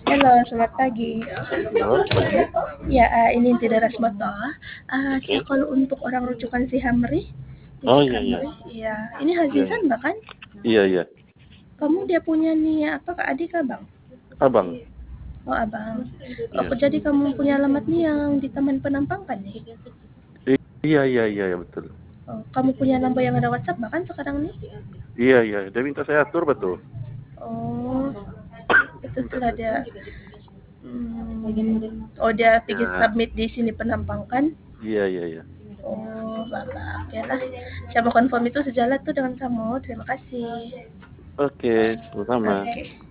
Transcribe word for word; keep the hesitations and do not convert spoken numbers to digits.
Halo, selamat pagi. Halo, pagi. Ya, uh, ini tidak Rasmoto. Uh, saya Oke. kalau untuk orang rujukan si Hamri, Oh, Mister iya iya. Hamri, ya, ini Iya iya. Hazizan bahkan. Iya iya. Kamu dia punya nih apa ke adik abang? Abang. Oh abang. Oh, Iya. jadi kamu punya alamat nih yang di Taman Penampangkan nih? I- Iya iya iya iya, betul. Oh, kamu punya nomor yang ada WhatsApp bahkan sekarang nih? Iya iya. Dia minta saya atur betul. Oh, itu Minta setelah saya dia. atur. Hmm, oh dia pikir Ya. submit di sini Penampangkan. Iya iya iya. Oh, bapak, oke lah. Saya mau confirm itu sejalan tuh dengan kamu. Terima kasih. Oke, sama-sama. Oke.